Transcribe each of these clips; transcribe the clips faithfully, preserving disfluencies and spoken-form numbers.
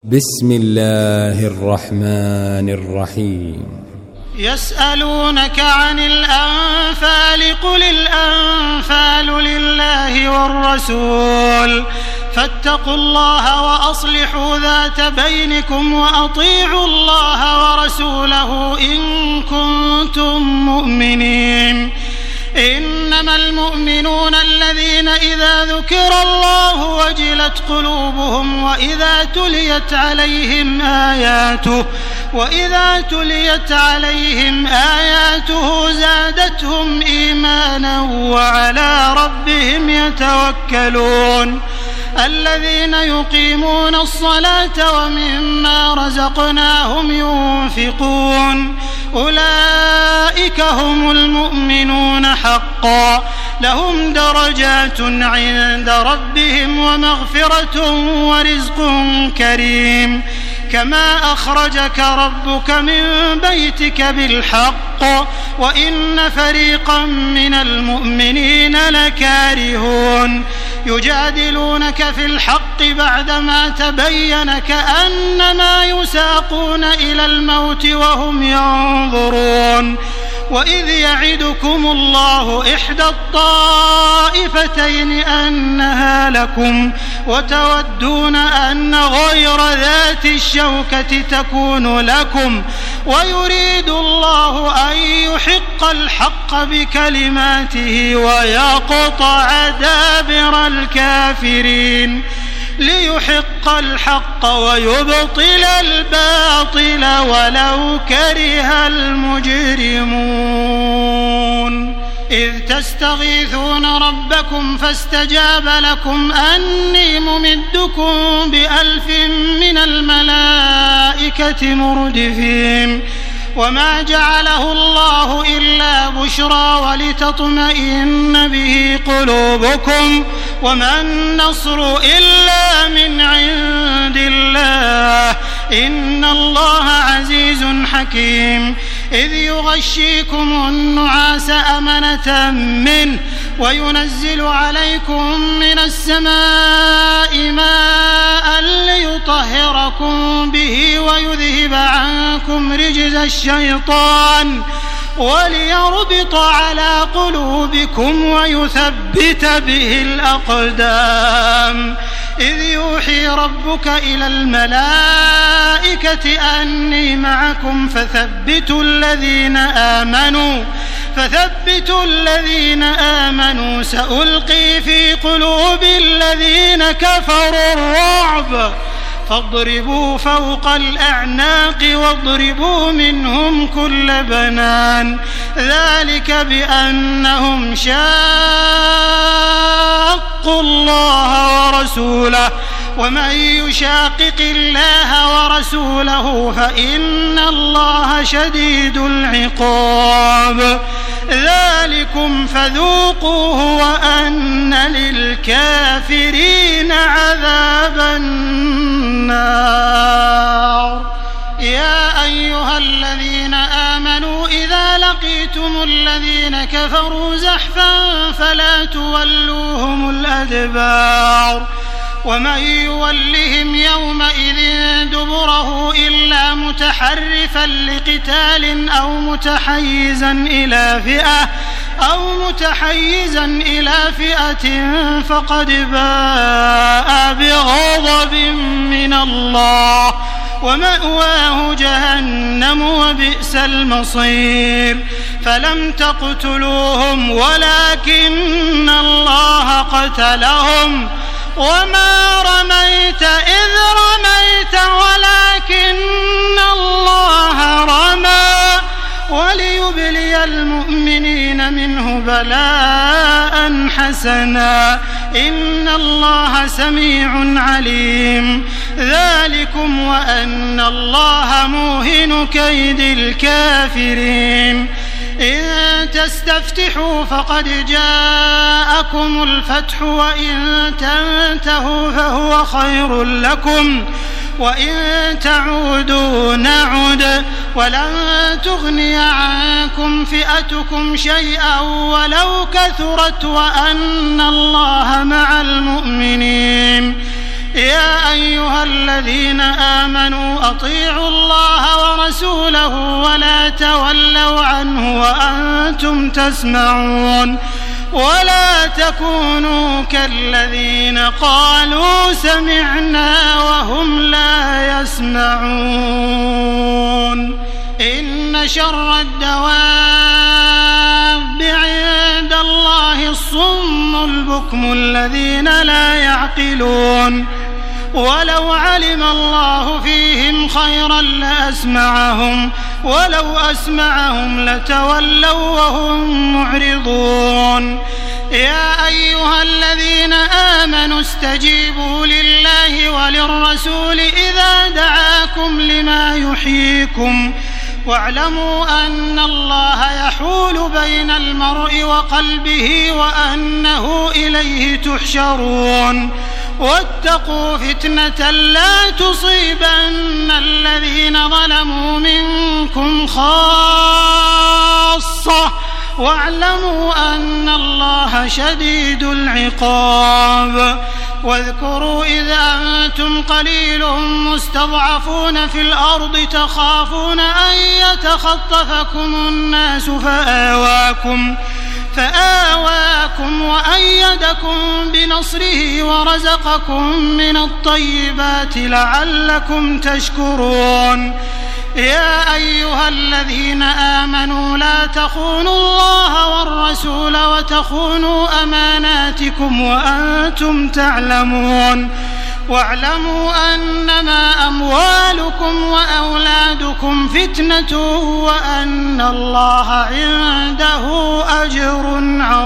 بسم الله الرحمن الرحيم. يسألونك عن الأنفال قل الأنفال لله والرسول فاتقوا الله وأصلحوا ذات بينكم وأطيعوا الله ورسوله إن كنتم مؤمنين. إنما المؤمنون الذين إذا ذكر الله وجلت قلوبهم وإذا تليت عليهم آياته وإذا تليت عليهم آياته زادتهم إيمانا وعلى ربهم يتوكلون. الذين يقيمون الصلاة ومما رزقناهم ينفقون أولئك هم المؤمنون حقا لهم درجات عند ربهم ومغفرة ورزق كريم. كما أخرجك ربك من بيتك بالحق وإن فريقا من المؤمنين لكارهون يجادلونك في الحق بعدما تبين كأنما يساقون إلى الموت وهم ينظرون. وإذ يعدكم الله إحدى الطائفتين أنها لكم وتودون أن غير ذات الشوكة تكون لكم ويريد الله أن يحق الحق بكلماته ويقطع دابر الكافرين ليحق الحق ويبطل الباطل ولو كره المجرمون. إذ تستغيثون ربكم فاستجاب لكم أني ممدكم بألف من الملائكة مردفين. وما جعله الله إلا بشرى ولتطمئن به قلوبكم وما النصر إلا من عند الله إن الله عزيز حكيم. إذ يغشيكم النعاس أمنة منه وينزل عليكم من السماء ماء ليطهركم به ويذهب عنكم رجز الشيطان وليربط على قلوبكم ويثبت به الأقدام. إذ يوحي ربك إلى الملائكة أني معكم فثبتوا الذين آمنوا فثبتوا الذين آمنوا سألقي في قلوب الذين كفروا الرعب فاضربوا فوق الأعناق واضربوا منهم كل بنان ذلك بأنهم شاقوا الله ورسوله ومن يشاقق الله ورسوله فإن الله شديد العقاب. ذلكم فذوقوه وأن للكافرين عذاب النار. يا أيها الذين آمنوا إذا لقيتم الذين كفروا زحفا فلا تولوهم الأدبار ومن يولهم يومئذ دبره إلا متحرفا لقتال أو متحيزا إلى فئة أو متحيزا إلى فئة فقد باء بغضب من الله ومأواه جهنم وبئس المصير. فلم تقتلوهم ولكن الله قتلهم وما رميت إذ رميت ولكن الله رمى وليبلي المؤمنين منه بلاء حسنا إن الله سميع عليم. ذلكم وأن الله موهن كيد الكافرين. إن تستفتحوا فقد جاءكم الفتح وإن تنتهوا فهو خير لكم وإن تعودوا نعد ولن تغني عنكم فئتكم شيئا ولو كثرت وأن الله مع المؤمنين. يا أيها الذين آمنوا أطيعوا الله ورسوله ولا تولوا عنه وأنتم تسمعون ولا تكونوا كالذين قالوا سمعنا وهم لا يسمعون إن شر الدواب عند الله الصم البكم الذين لا يعقلون ولو علم الله فيهم خيرا لأسمعهم ولو أسمعهم لتولوا وهم معرضون يا أيها الذين آمنوا استجيبوا لله وللرسول إذا دعاكم لما يحييكم واعلموا أن الله يحول بين المرء وقلبه وأنه إليه تحشرون واتقوا فتنة لا تصيبن الذين ظلموا منكم خاصة واعلموا أن الله شديد العقاب واذكروا إذ أنتم قليل مستضعفون في الأرض تخافون أن يتخطفكم الناس فآواكم فآواكم وأيدكم بنصره ورزقكم من الطيبات لعلكم تشكرون يا أيها الذين آمنوا لا تخونوا الله والرسول وتخونوا أماناتكم وأنتم تعلمون واعلموا أنما أموالكم وأولادكم فتنة وأن الله عنده أجر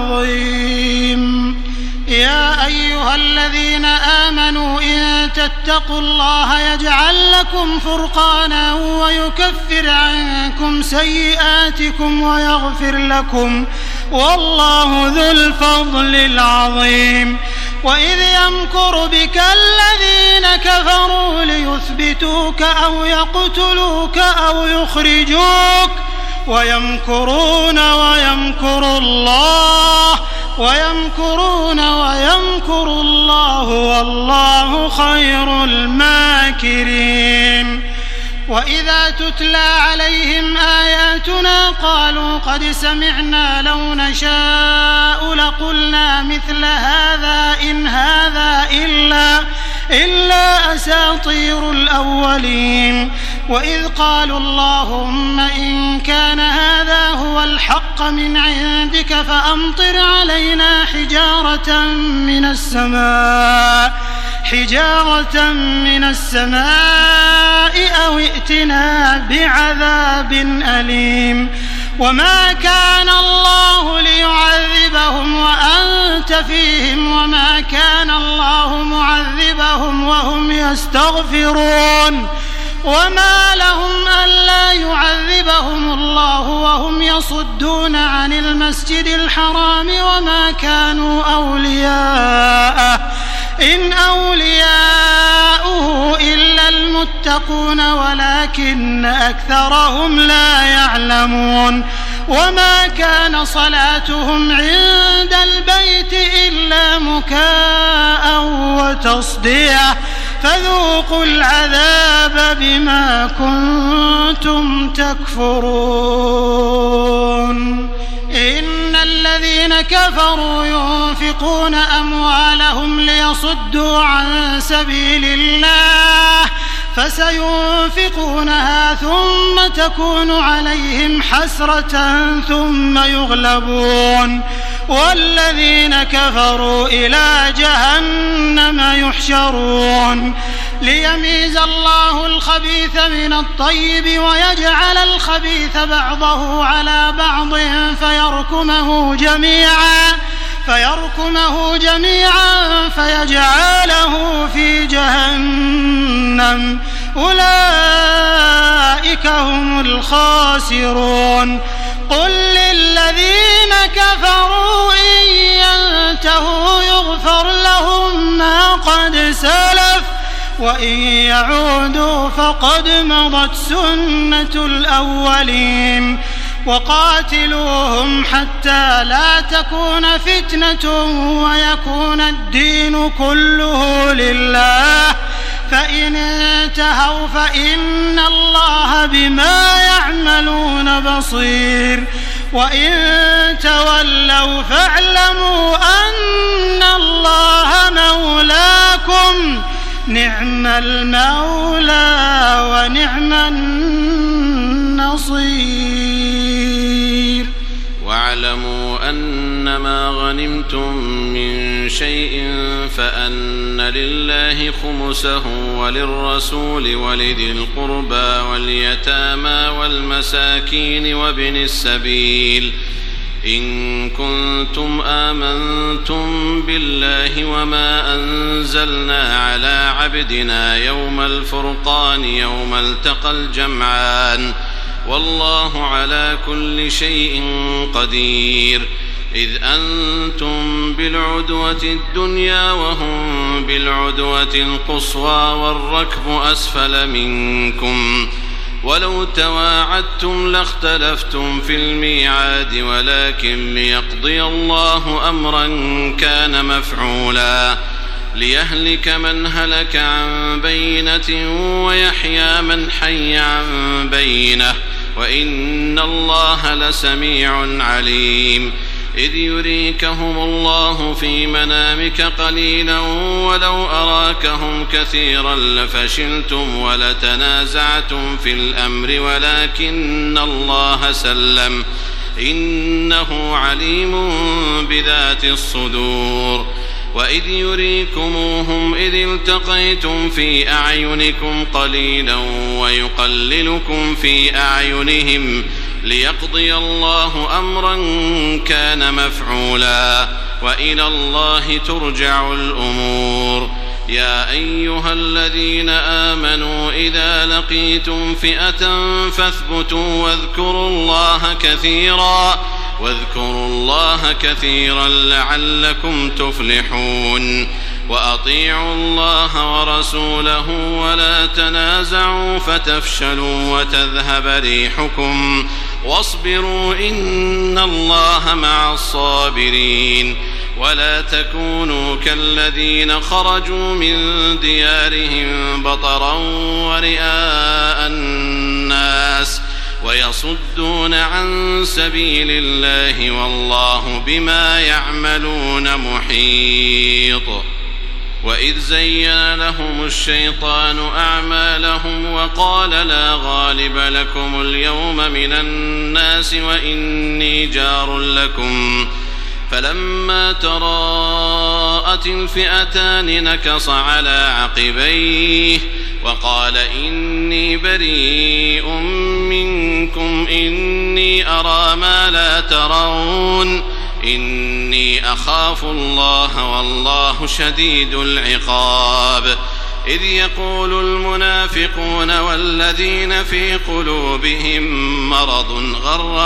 عظيم يا أيها الذين آمنوا إن تتقوا الله يجعل لكم فرقانا ويكفر عنكم سيئاتكم ويغفر لكم والله ذو الفضل العظيم وإذ يمكر بك الذين كفروا ليثبتوك أو يقتلوك أو يخرجوك ويمكرون ويمكر الله ويمكرون ويمكر الله والله خير الماكرين وإذا تتلى عليهم آياتنا قالوا قد سمعنا لو نشاء لقلنا مثل هذا إن هذا إلا إلا أساطير الأولين وإذ قالوا اللهم إن كان هذا هو الحق من عندك فأمطر علينا حجارة من السماء حجارة من السماء أو ائتنا بعذاب أليم وما كان الله ليعذبهم وأنت فيهم وما كان الله معذبهم وهم يستغفرون وما لهم ألا يعذبهم الله وهم يصدون عن المسجد الحرام وما كانوا أولياءه إن أولياؤه إلا المتقون ولكن أكثرهم لا يعلمون وما كان صلاتهم عند البيت إلا مكاء وتصدية فذوقوا العذاب بما كنتم تكفرون إن الذين كفروا ينفقون أموالهم ليصدوا عن سبيل الله فسينفقونها ثم تكون عليهم حسرة ثم يغلبون والذين كفروا إلى جهنم يحشرون ليميز الله الخبيث من الطيب ويجعل الخبيث بعضه على بعض فيركمه جميعا فيركمه جميعا فيجعله في جهنم أولئك هم الخاسرون قل للذين كفروا إن ينتهوا يغفر لهم ما قد سلف وإن يعودوا فقد مضت سنة الأولين وقاتلوهم حتى لا تكون فتنة ويكون الدين كله لله فإن انتهوا فإن الله بما يعملون بصير وإن تولوا فاعلموا أن الله مولاكم نعم المولى ونعم النصير. واعلموا أنما غنمتم من شيء فأن لله خمسه وللرسول ولذي القربى واليتامى والمساكين وابن السبيل إن كنتم آمنتم بالله وما أنزلنا على عبدنا يوم الفرقان يوم التقى الجمعان والله على كل شيء قدير. إذ أنتم بالعدوة الدنيا وهم بالعدوة القصوى والركب أسفل منكم ولو تواعدتم لاختلفتم في الميعاد ولكن ليقضي الله أمرا كان مفعولا ليهلك من هلك عن بينة ويحيى من حي عن بينة وإن الله لسميع عليم. إذ يريكهم الله في منامك قليلا ولو أراكهم كثيرا لفشلتم ولتنازعتم في الأمر ولكن الله سلم إنه عليم بذات الصدور. وإذ يريكموهم إذ التقيتم في أعينكم قليلا ويقللكم في أعينهم ليقضي الله أمرا كان مفعولا وإلى الله ترجع الأمور. يا أيها الذين آمنوا إذا لقيتم فئة فاثبتوا واذكروا الله كثيرا واذكروا الله كثيرا لعلكم تفلحون. وأطيعوا الله ورسوله ولا تنازعوا فتفشلوا وتذهب ريحكم واصبروا إن الله مع الصابرين. ولا تكونوا كالذين خرجوا من ديارهم بطرا ورئاء الناس ويصدون عن سبيل الله والله بما يعملون محيط. وإذ زين لهم الشيطان أعمالهم وقال لا غالب لكم اليوم من الناس وإني جار لكم فلما تراءت الفئتان نكص على عقبيه وقال إني بريء منكم إني أرى ما لا ترون إني أخاف الله والله شديد العقاب. إذ يقول المنافقون والذين في قلوبهم مرض غر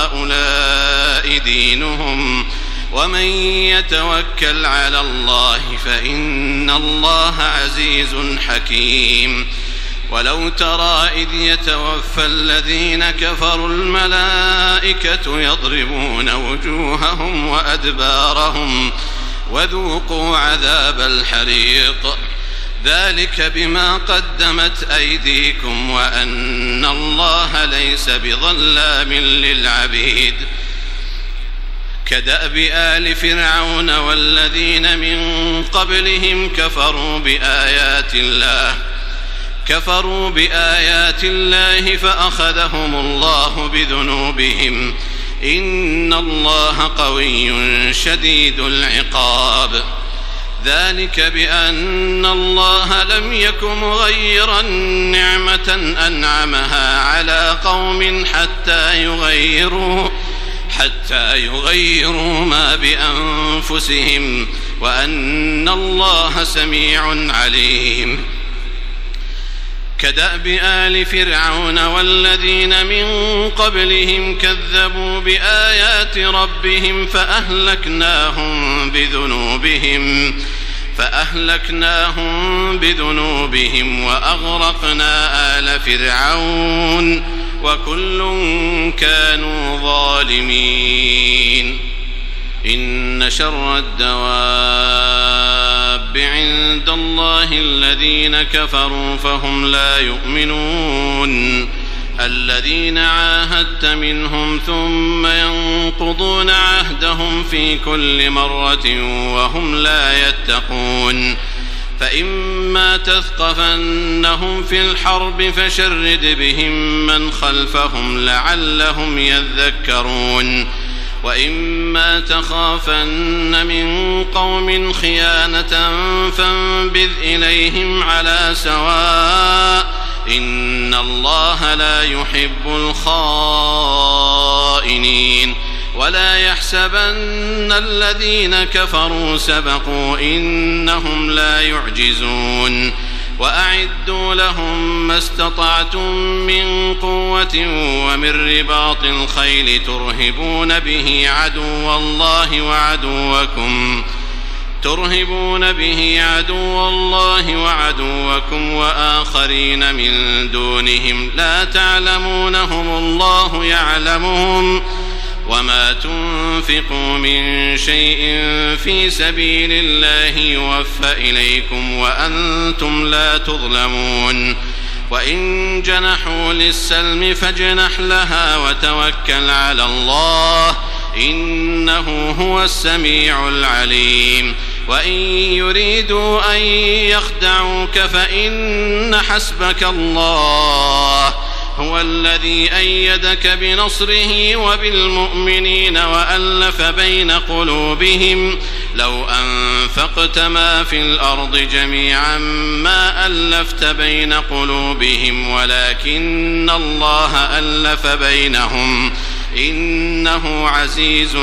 هؤلاء دينهم ومن يتوكل على الله فإن الله عزيز حكيم. ولو ترى إذ يتوفى الذين كفروا الملائكة يضربون وجوههم وأدبارهم وذوقوا عذاب الحريق ذلك بما قدمت أيديكم وأن الله ليس بظلام للعبيد. كدأب آل فرعون والذين من قبلهم كفروا بآيات الله كفروا بآيات الله فأخذهم الله بذنوبهم إن الله قوي شديد العقاب. ذلك بأن الله لم يك مغيرا نعمة أنعمها على قوم حتى يغيروا حتى يغيروا ما بأنفسهم وأن الله سميع عليم. كدأب آل فرعون والذين من قبلهم كذبوا بآيات ربهم فأهلكناهم بذنوبهم فأهلكناهم بذنوبهم وأغرقنا آل فرعون وكل كانوا ظالمين. إن شر الدواب عند الله الذين كفروا فهم لا يؤمنون. الذين عاهدت منهم ثم ينقضون عهدهم في كل مرة وهم لا يتقون. فإما تثقفنهم في الحرب فشرد بهم من خلفهم لعلهم يذكرون. وإما تخافن من قوم خيانة فانبذ إليهم على سواء إن الله لا يحب الخائنين. ولا يحسبن الذين كفروا سبقوا إنهم لا يعجزون. وأعدوا لهم ما استطعتم من قوة ومن رباط الخيل ترهبون به عدو الله وعدوكم ترهبون به عدو الله وعدوكم وآخرين من دونهم لا تعلمونهم الله يعلمهم. وما تنفقوا من شيء في سبيل الله يوفى إليكم وأنتم لا تظلمون. وإن جنحوا للسلم فاجنح لها وتوكل على الله إنه هو السميع العليم. وإن يريدوا أن يخدعوك فإن حسبك الله هو الذي أيدك بنصره وبالمؤمنين وألف بين قلوبهم. لو أنفقت ما في الأرض جميعا ما ألفت بين قلوبهم ولكن الله ألف بينهم إنه عزيز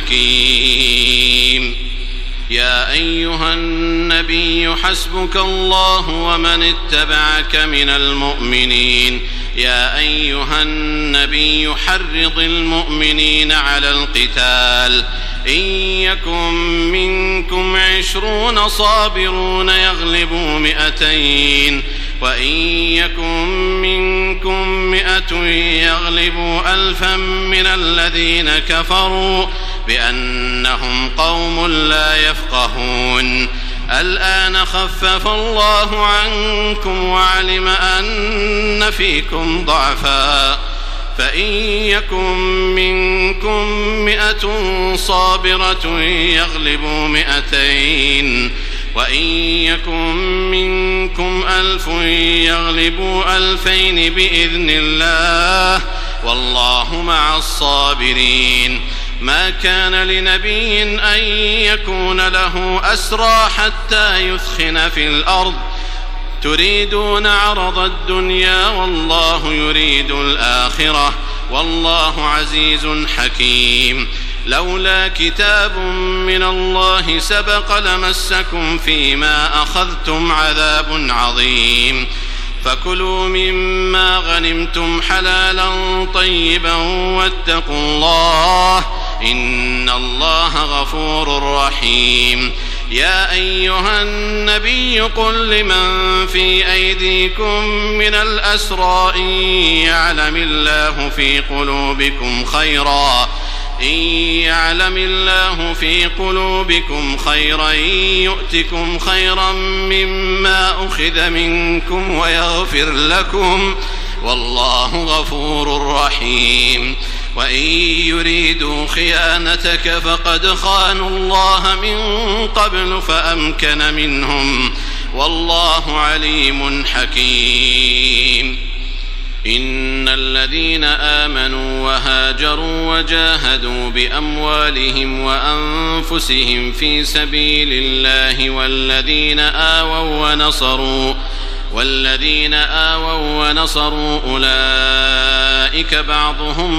حكيم. يا أيها النبي حسبك الله ومن اتبعك من المؤمنين. يا أيها النبي حرض المؤمنين على القتال. إن يكن منكم عشرون صابرون يغلبوا مئتين وإن يكن منكم مئة يغلبوا ألفا من الذين كفروا بأنهم قوم لا يفقهون. الآن خفف الله عنكم وعلم أن فيكم ضعفا فإن يكن منكم مئة صابرة يغلبوا مئتين وإن يكن منكم ألف يغلبوا ألفين بإذن الله والله مع الصابرين. ما كان لنبي أن يكون له أسرى حتى يثخن في الأرض تريدون عرض الدنيا والله يريد الآخرة والله عزيز حكيم. لولا كتاب من الله سبق لمسكم فيما أخذتم عذاب عظيم. فكلوا مما غنمتم حلالا طيبا واتقوا الله إن الله غفور رحيم. يا أيها النبي قل لمن في أيديكم من الأسرى إن يعلم الله في قلوبكم خيرا إن يعلم الله في قلوبكم خيرا يؤتكم خيرا مما أخذ منكم ويغفر لكم والله غفور رحيم. وإن يريدوا خيانتك فقد خانوا الله من قبل فأمكن منهم والله عليم حكيم. إن الذين آمنوا وهاجروا وجاهدوا بأموالهم وأنفسهم في سبيل الله والذين آووا ونصروا والذين آووا ونصروا أولئك بعضهم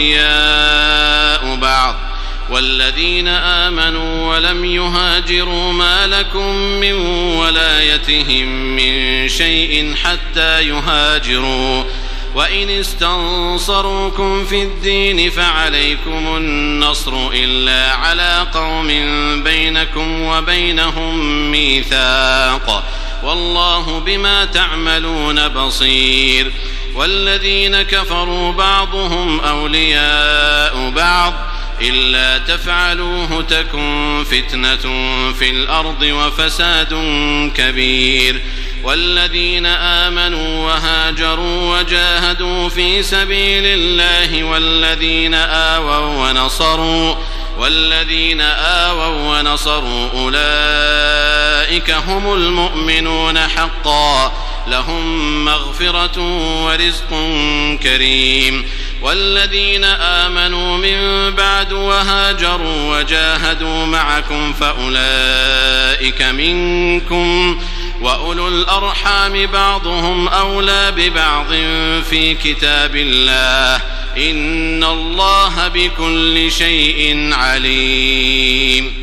أولياء بعض والذين آمنوا ولم يهاجروا ما لكم من ولايتهم من شيء حتى يهاجروا وإن استنصروكم في الدين فعليكم النصر إلا على قوم بينكم وبينهم ميثاق والله بما تعملون بصير والذين كفروا بعضهم أولياء بعض إلا تفعلوه تكن فتنة في الأرض وفساد كبير والذين آمنوا وهاجروا وجاهدوا في سبيل الله والذين آووا ونصروا والذين آووا ونصروا أولئك هم المؤمنون حقا لهم مغفرة ورزق كريم والذين آمنوا من بعد وهاجروا وجاهدوا معكم فأولئك منكم وأولو الأرحام بعضهم أولى ببعض في كتاب الله إن الله بكل شيء عليم.